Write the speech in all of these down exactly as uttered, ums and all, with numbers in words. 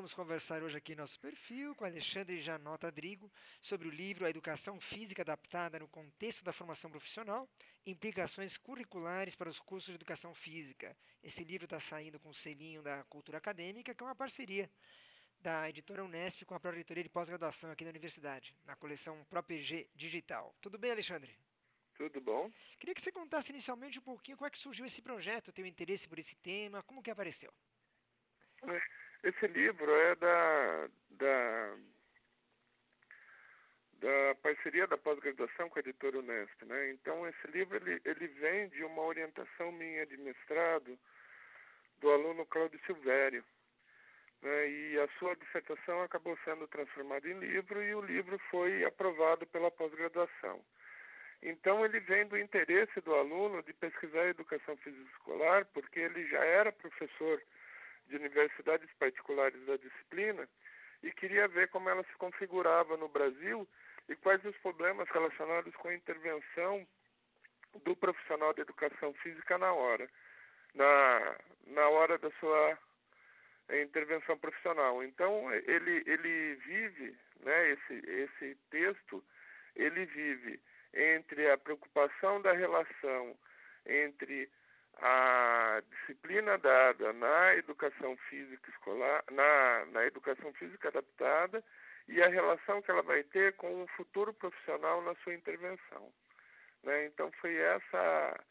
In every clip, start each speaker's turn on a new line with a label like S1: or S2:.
S1: vamos conversar hoje aqui em nosso perfil com Alexandre Janota Drigo sobre o livro A Educação Física Adaptada no Contexto da Formação Profissional, Implicações Curriculares para os Cursos de Educação Física. Esse livro está saindo com o selinho da Cultura Acadêmica, que é uma parceria da editora Unesp com a Pró-Reitoria de Pós-Graduação aqui da Universidade, na coleção ProPG Digital. Tudo bem, Alexandre?
S2: Tudo bom?
S1: Queria que você contasse inicialmente um pouquinho como é que surgiu esse projeto, o teu interesse por esse tema, como que apareceu?
S2: Esse livro é da, da, da parceria da pós-graduação com a editora Unesp, né? Então, esse livro ele, ele vem de uma orientação minha de mestrado do aluno Cláudio Silvério, né? E a sua dissertação acabou sendo transformada em livro e o livro foi aprovado pela pós-graduação. Então, ele vem do interesse do aluno de pesquisar a educação física escolar, porque ele já era professor de universidades particulares da disciplina e queria ver como ela se configurava no Brasil e quais os problemas relacionados com a intervenção do profissional de educação física na hora, na, na hora da sua intervenção profissional. Então, ele, ele vive, né, esse, esse texto, ele vive entre a preocupação da relação entre a disciplina dada na educação física escolar, na, na educação física adaptada e a relação que ela vai ter com o futuro profissional na sua intervenção, né? Então foi essa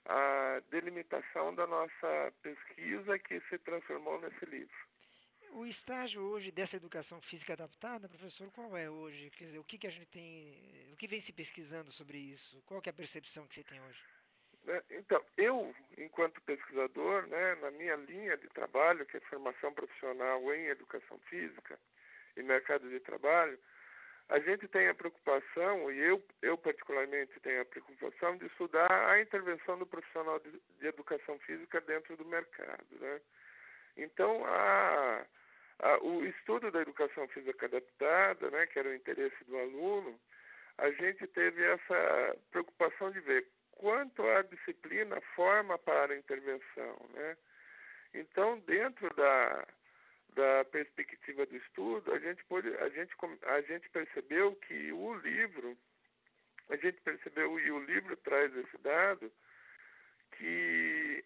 S2: a delimitação da nossa pesquisa que se transformou nesse livro.
S1: O estágio hoje dessa educação física adaptada, professor, qual é hoje? Quer dizer, o que, que a gente tem, o que vem se pesquisando sobre isso? Qual que é a percepção que você tem hoje?
S2: Então, eu, enquanto pesquisador, né, na minha linha de trabalho, que é formação profissional em educação física e mercado de trabalho, a gente tem a preocupação, e eu, eu particularmente tenho a preocupação de estudar a intervenção do profissional de, de educação física dentro do mercado, né? Então, a, a, o estudo da educação física adaptada, né, que era o interesse do aluno, a gente teve essa preocupação de ver quanto a disciplina forma para a intervenção, né? Então, dentro da, da perspectiva do estudo, a gente, pôde, a, gente, a gente percebeu que o livro, a gente percebeu, e o livro traz esse dado, que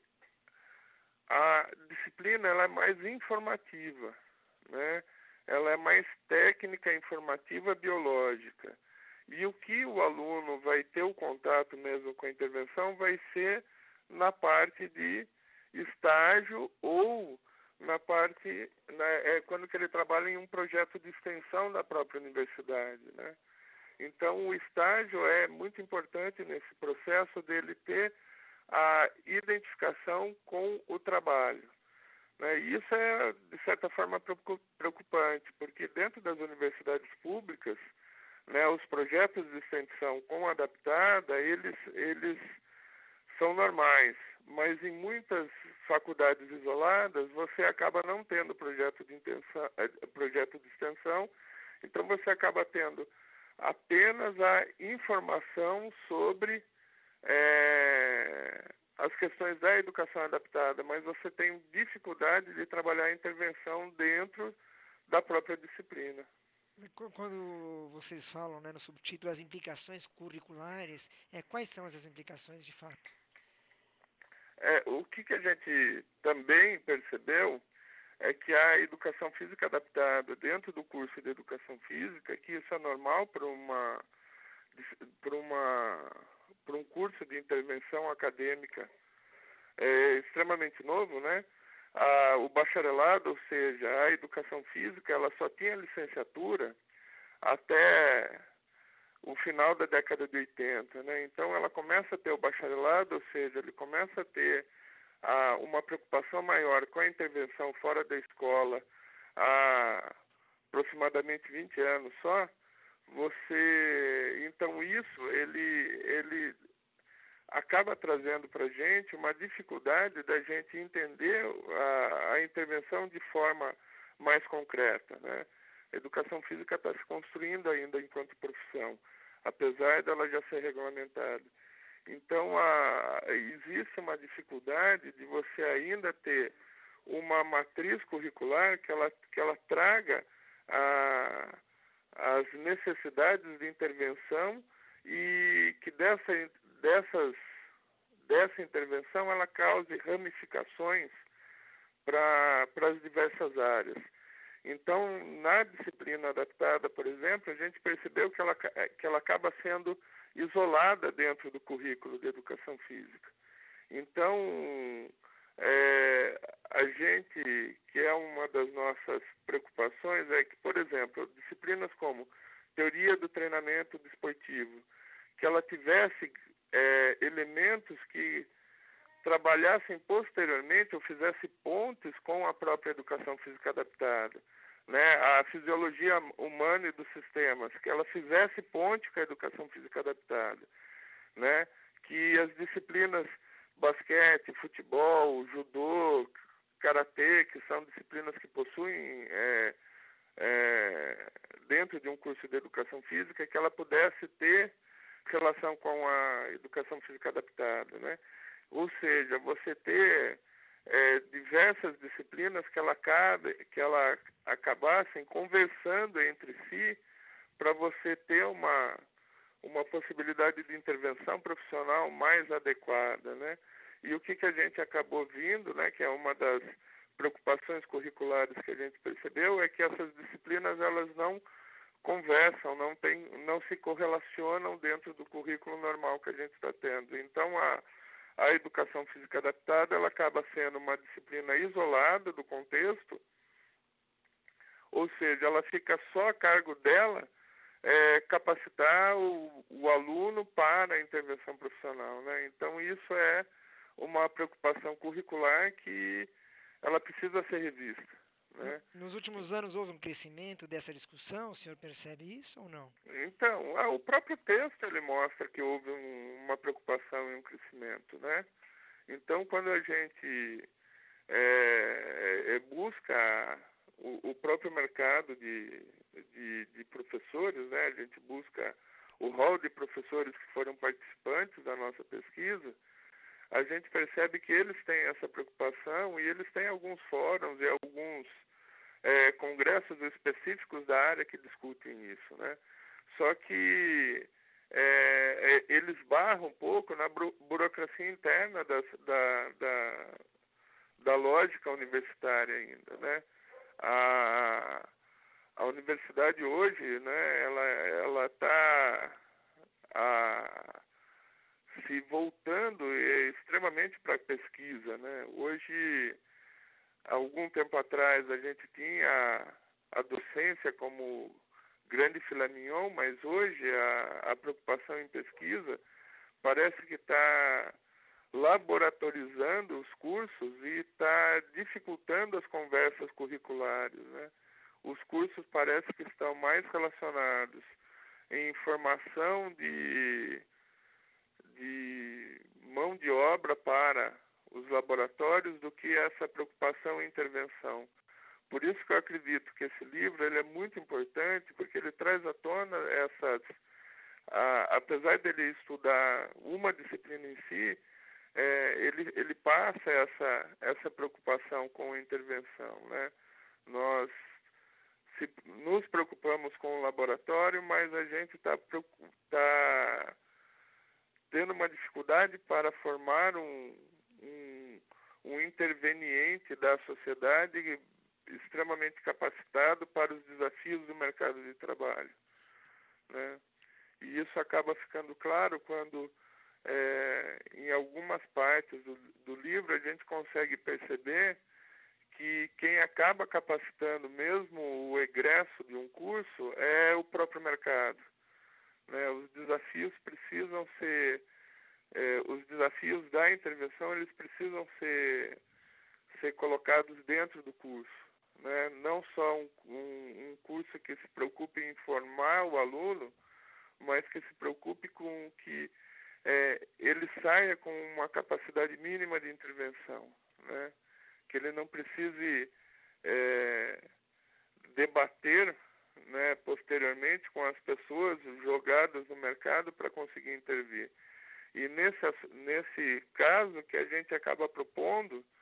S2: a disciplina ela é mais informativa, né? Ela é mais técnica, informativa, biológica. E o que o aluno vai ter o contato mesmo com a intervenção vai ser na parte de estágio ou na parte, né, é quando que ele trabalha em um projeto de extensão da própria universidade, né? Então, o estágio é muito importante nesse processo dele ter a identificação com o trabalho, né? E isso é, de certa forma, preocupante, porque dentro das universidades públicas, né, os projetos de extensão com adaptada, eles, eles são normais, mas em muitas faculdades isoladas, você acaba não tendo projeto de, intenção, projeto de extensão, então você acaba tendo apenas a informação sobre é, as questões da educação adaptada, mas você tem dificuldade de trabalhar a intervenção dentro da própria disciplina.
S1: Quando vocês falam, né, no subtítulo as implicações curriculares, é, quais são essas implicações de fato?
S2: É, o que, que a gente também percebeu é que a educação física adaptada dentro do curso de educação física, que isso é normal para uma, para uma, para um curso de intervenção acadêmica é, extremamente novo, né? A, o bacharelado, ou seja, a educação física, ela só tinha licenciatura até o final da década de oitenta, né? Então ela começa a ter o bacharelado, ou seja, ele começa a ter a, uma preocupação maior com a intervenção fora da escola há aproximadamente vinte anos só. Você, então isso, ele, ele acaba trazendo para a gente uma dificuldade da gente entender a, a intervenção de forma mais concreta, né? A educação física está se construindo ainda enquanto profissão, apesar dela já ser regulamentada. Então, a, existe uma dificuldade de você ainda ter uma matriz curricular que ela, que ela traga a, as necessidades de intervenção e que dessa, dessas, dessa intervenção ela cause ramificações para as diversas áreas. Então, na disciplina adaptada, por exemplo, a gente percebeu que ela, que ela acaba sendo isolada dentro do currículo de educação física. Então, é, a gente, que é uma das nossas preocupações, é que, por exemplo, disciplinas como teoria do treinamento desportivo, que ela tivesse é, elementos que trabalhassem posteriormente ou fizesse pontes com a própria educação física adaptada, né? A fisiologia humana e dos sistemas, que ela fizesse ponte com a educação física adaptada, né? Que as disciplinas basquete, futebol, judô, karatê, que são disciplinas que possuem é, é, dentro de um curso de educação física, que ela pudesse ter relação com a educação física adaptada, né? Ou seja, você ter é, diversas disciplinas que ela, acabe, que ela acabassem conversando entre si para você ter uma, uma possibilidade de intervenção profissional mais adequada, né? E o que, que a gente acabou vindo, né, que é uma das preocupações curriculares que a gente percebeu, é que essas disciplinas elas não conversam, não, tem, não se correlacionam dentro do currículo normal que a gente está tendo. Então, a A educação física adaptada ela acaba sendo uma disciplina isolada do contexto, ou seja, ela fica só a cargo dela é, capacitar o, o aluno para a intervenção profissional, né? Então, isso é uma preocupação curricular que ela precisa ser revista, né?
S1: Nos últimos anos houve um crescimento dessa discussão, o senhor percebe isso ou não?
S2: Então, o próprio texto ele mostra que houve um, uma preocupação e um crescimento, né? Então, quando a gente é, é, busca o, o próprio mercado de, de, de professores, né? A gente busca o rol de professores que foram participantes da nossa pesquisa, a gente percebe que eles têm essa preocupação e eles têm alguns fóruns e alguns é, congressos específicos da área que discutem isso, né? Só que é, é, eles barram um pouco na buro- burocracia interna das, da, da, da lógica universitária ainda, né? A, a universidade hoje, né, ela ela está se voltando é, extremamente para a pesquisa, né? Hoje, há algum tempo atrás, a gente tinha a, a docência como grande filé mignon, mas hoje a, a preocupação em pesquisa parece que está laboratorizando os cursos e está dificultando as conversas curriculares, né? Os cursos parece que estão mais relacionados em formação de, de mão de obra para os laboratórios do que essa preocupação em intervenção. Por isso que eu acredito que esse livro ele é muito importante, porque ele traz à tona essas... A, apesar dele estudar uma disciplina em si, é, ele, ele passa essa, essa preocupação com a intervenção, né? Nós se, nos preocupamos com o laboratório, mas a gente está tá tendo uma dificuldade para formar um, um, um interveniente da sociedade extremamente capacitado para os desafios do mercado de trabalho, né? E isso acaba ficando claro quando, é, em algumas partes do, do livro, a gente consegue perceber que quem acaba capacitando mesmo o egresso de um curso é o próprio mercado, né? Os desafios precisam ser, é, os desafios da intervenção, eles precisam ser, ser colocados dentro do curso, né? Não só um, um, um curso que se preocupe em formar o aluno, mas que se preocupe com que é, ele saia com uma capacidade mínima de intervenção, né? Que ele não precise é, debater, né, posteriormente com as pessoas jogadas no mercado para conseguir intervir. E nesse, nesse caso que a gente acaba propondo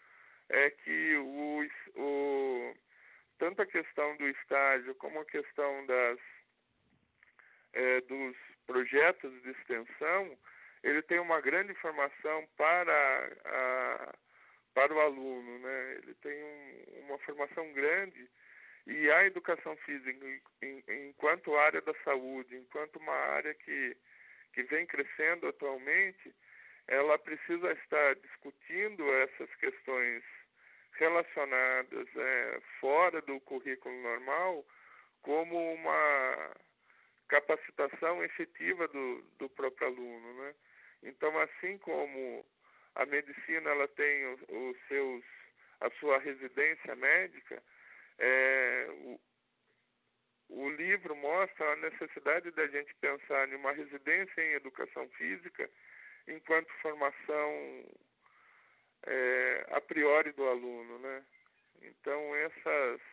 S2: é que o, o, tanto a questão do estágio como a questão das, é, dos projetos de extensão, ele tem uma grande formação para, a, para o aluno, né? Ele tem um, uma formação grande. E a educação física, enquanto área da saúde, enquanto uma área que, que vem crescendo atualmente, ela precisa estar discutindo essas questões relacionadas é, fora do currículo normal como uma capacitação efetiva do, do próprio aluno, né? Então, assim como a medicina ela tem os, os seus, a sua residência médica, É, o, o livro mostra a necessidade da gente pensar em uma residência em educação física enquanto formação é, a priori do aluno, né? Então, essas,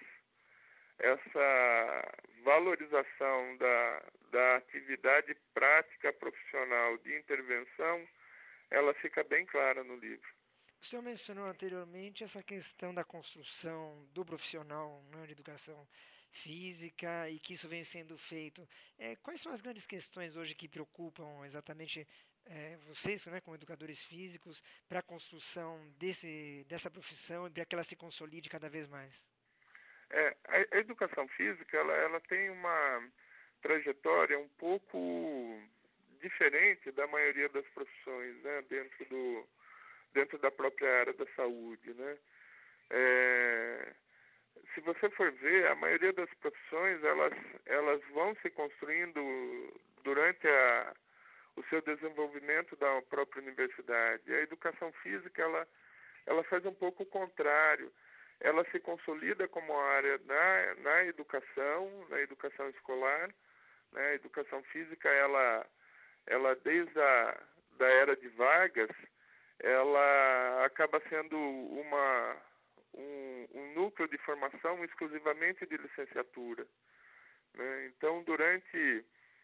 S2: essa valorização da, da atividade prática profissional de intervenção, ela fica bem clara no livro.
S1: O senhor mencionou anteriormente essa questão da construção do profissional, né, de educação física e que isso vem sendo feito. É, quais são as grandes questões hoje que preocupam exatamente é, vocês, né, como educadores físicos, para a construção desse, dessa profissão e para que ela se consolide cada vez mais?
S2: É, a, a educação física ela, ela tem uma trajetória um pouco diferente da maioria das profissões, né, dentro do dentro da própria área da saúde, né? É, se você for ver, a maioria das profissões elas elas vão se construindo durante a, o seu desenvolvimento da própria universidade. A educação física ela ela faz um pouco o contrário. Ela se consolida como área na na educação, na educação escolar, né? A educação física ela ela desde a da era de Vargas ela acaba sendo uma, um, um núcleo de formação exclusivamente de licenciatura, né? Então, durante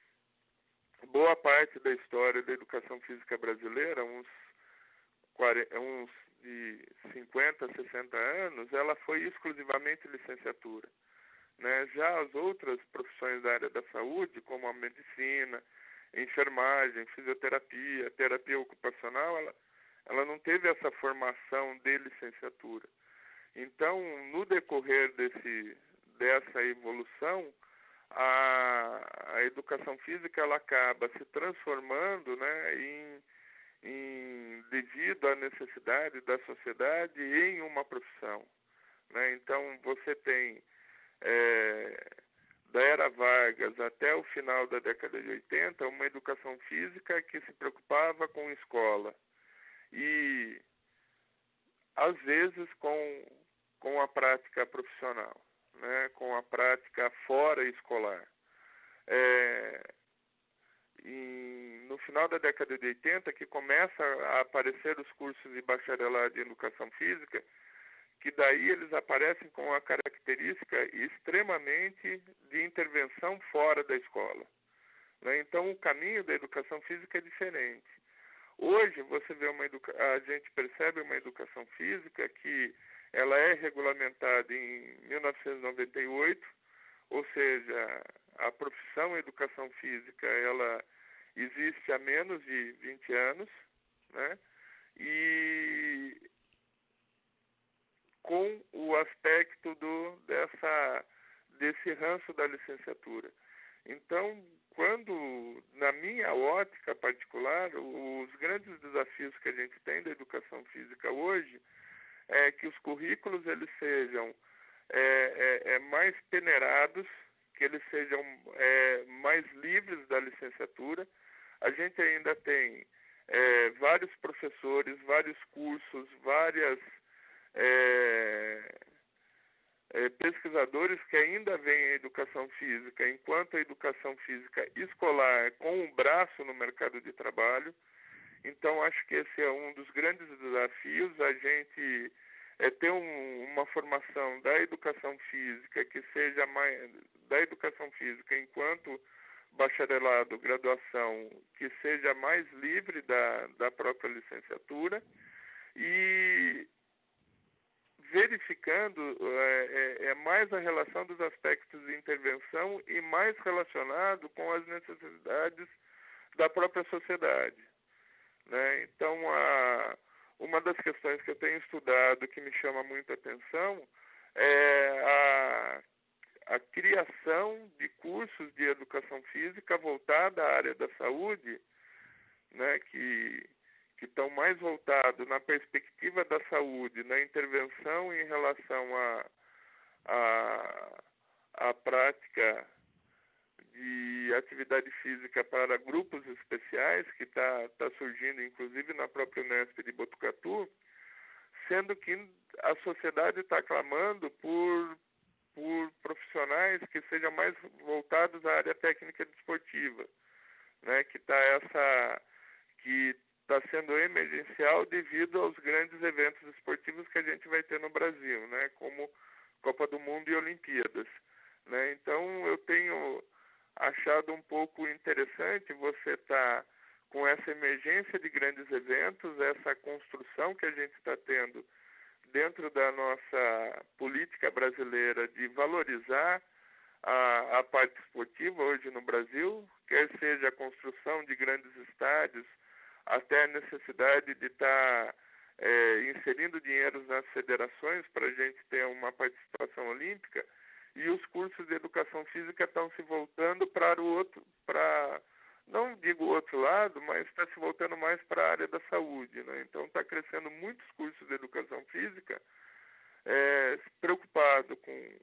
S2: boa parte da história da educação física brasileira, uns, quarenta, uns de cinquenta, sessenta anos, ela foi exclusivamente licenciatura, né? Já as outras profissões da área da saúde, como a medicina, enfermagem, fisioterapia, terapia ocupacional, ela ela não teve essa formação de licenciatura. Então, no decorrer desse, dessa evolução, a, a educação física ela acaba se transformando, né, em, em, devido à necessidade da sociedade em uma profissão, né? Então, você tem, é, da era Vargas até o final da década de oitenta, uma educação física que se preocupava com escola, e às vezes com, com a prática profissional, né, com a prática fora escolar. É, em, no final da década de oitenta, que começa a aparecer os cursos de bacharelado em educação física, que daí eles aparecem com a característica extremamente de intervenção fora da escola, né? Então o caminho da educação física é diferente. Hoje você vê uma educa... a gente percebe uma educação física que ela é regulamentada em mil novecentos e noventa e oito, ou seja, a profissão educação física ela existe há menos de vinte anos, né? E com o aspecto do dessa desse ranço da licenciatura. Então, quando, na minha ótica particular, os grandes desafios que a gente tem da educação física hoje é que os currículos eles sejam é, é, é, mais peneirados, que eles sejam é, mais livres da licenciatura. A gente ainda tem é, vários professores, vários cursos, várias é, É, pesquisadores que ainda veem a educação física enquanto a educação física escolar com um braço no mercado de trabalho. Então, acho que esse é um dos grandes desafios, a gente é, ter um, uma formação da educação física que seja mais, da educação física enquanto bacharelado, graduação, que seja mais livre da, da própria licenciatura e verificando é, é, é mais a relação dos aspectos de intervenção e mais relacionado com as necessidades da própria sociedade, né? Então, a, uma das questões que eu tenho estudado que me chama muita atenção é a, a criação de cursos de educação física voltada à área da saúde, né, que que estão mais voltados na perspectiva da saúde, na intervenção em relação à a, a, a prática de atividade física para grupos especiais, que está tá surgindo inclusive na própria Unesp de Botucatu, sendo que a sociedade está clamando por, por profissionais que sejam mais voltados à área técnica desportiva, né, que está essa... que está sendo emergencial devido aos grandes eventos esportivos que a gente vai ter no Brasil, né, como Copa do Mundo e Olimpíadas, né? Então, eu tenho achado um pouco interessante você estar tá com essa emergência de grandes eventos, essa construção que a gente está tendo dentro da nossa política brasileira de valorizar a, a parte esportiva hoje no Brasil, quer seja a construção de grandes estádios, até a necessidade de estar tá, é, inserindo dinheiros nas federações para a gente ter uma participação olímpica, e os cursos de educação física estão se voltando para o outro, para, não digo o outro lado, mas está se voltando mais para a área da saúde, né? Então está crescendo muitos cursos de educação física é, preocupado com,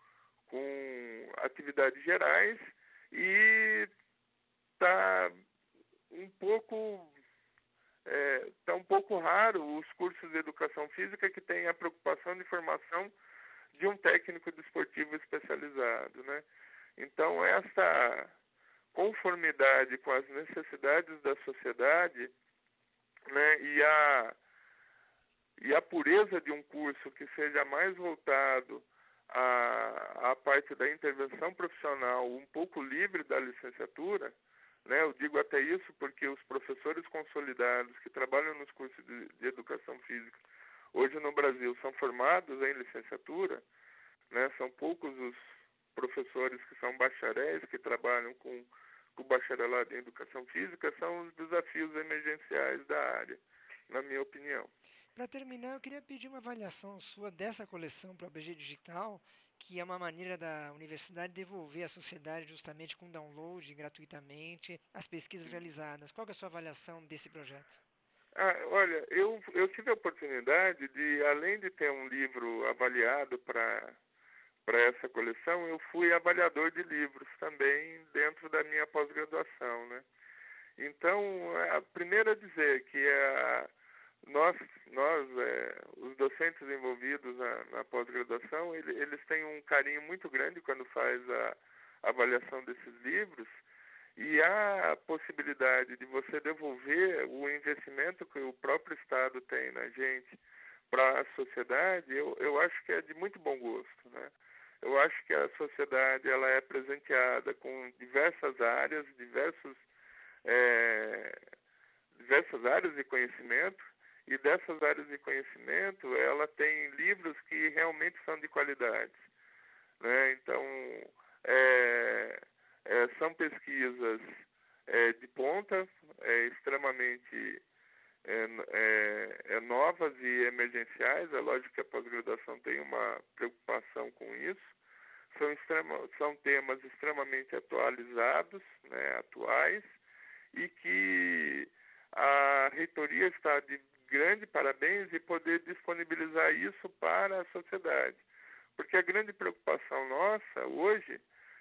S2: com atividades gerais, e está um pouco está é, um pouco raro os cursos de educação física que têm a preocupação de formação de um técnico desportivo especializado, né? Então, essa conformidade com as necessidades da sociedade, né, e a, e a pureza de um curso que seja mais voltado à, à parte da intervenção profissional, um pouco livre da licenciatura, né? Eu digo até isso porque os professores consolidados que trabalham nos cursos de, de educação física hoje no Brasil são formados em licenciatura, né? São poucos os professores que são bacharéis, que trabalham com, com bacharelado em educação física. São os desafios emergenciais da área, na minha opinião.
S1: Para terminar, eu queria pedir uma avaliação sua dessa coleção para o A B G Digital, que é uma maneira da universidade devolver à sociedade justamente com download gratuitamente as pesquisas realizadas. Qual é a sua avaliação desse projeto?
S2: Ah, olha, eu, eu tive a oportunidade de, além de ter um livro avaliado para para essa coleção, eu fui avaliador de livros também dentro da minha pós-graduação, né? Então, a primeira a dizer que a, nós, nós é, os docentes envolvidos na, na pós-graduação, ele, eles têm um carinho muito grande quando faz a, a avaliação desses livros, e há a possibilidade de você devolver o investimento que o próprio Estado tem na gente para a sociedade. Eu, eu acho que é de muito bom gosto, né? Eu acho que a sociedade ela é presenteada com diversas áreas, diversos, é, diversas áreas de conhecimento, e dessas áreas de conhecimento ela tem livros que realmente são de qualidade, né? Então, é, é, são pesquisas é, de ponta, é, extremamente é, é, é novas e emergenciais. É lógico que a pós-graduação tem uma preocupação com isso. São, extrema, são temas extremamente atualizados, né, atuais, e que a reitoria está de grande parabéns em poder disponibilizar isso para a sociedade. Porque a grande preocupação nossa hoje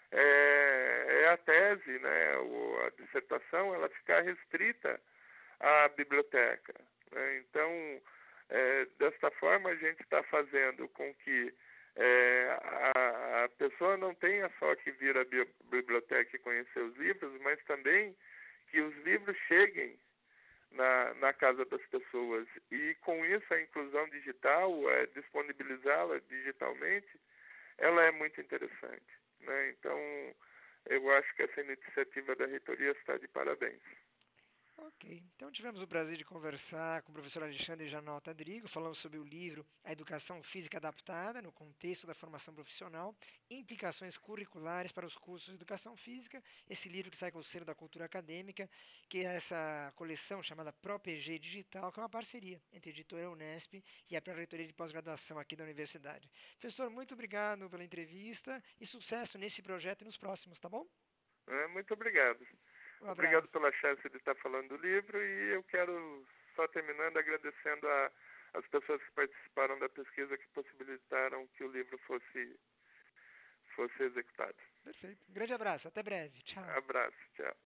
S2: é, é a tese, né, ou a dissertação, ela ficar restrita à biblioteca, né? Então, é, desta forma, a gente está fazendo com que é, a, a pessoa não tenha só que vir à biblioteca e conhecer os livros, mas também que os livros cheguem na, na casa das pessoas. E com isso, a inclusão digital, é, disponibilizá-la digitalmente, ela é muito interessante, né? Então, eu acho que essa iniciativa da reitoria está de parabéns.
S1: Ok, então tivemos o prazer de conversar com o professor Alexandre Janota Drigo, falando sobre o livro A Educação Física Adaptada no Contexto da Formação Profissional, Implicações Curriculares para os Cursos de Educação Física, esse livro que sai com o selo da Cultura Acadêmica, que é essa coleção chamada ProPG Digital, que é uma parceria entre a editora Unesp e a Pró-Reitoria de Pós-Graduação aqui da Universidade. Professor, muito obrigado pela entrevista e sucesso nesse projeto e nos próximos, tá bom?
S2: É, muito obrigado.
S1: Um
S2: Obrigado
S1: abraço.
S2: pela chance de estar falando do livro e eu quero, só terminando, agradecendo a, as pessoas que participaram da pesquisa que possibilitaram que o livro fosse, fosse executado.
S1: Perfeito. Um grande abraço, até breve. Tchau.
S2: Abraço, tchau.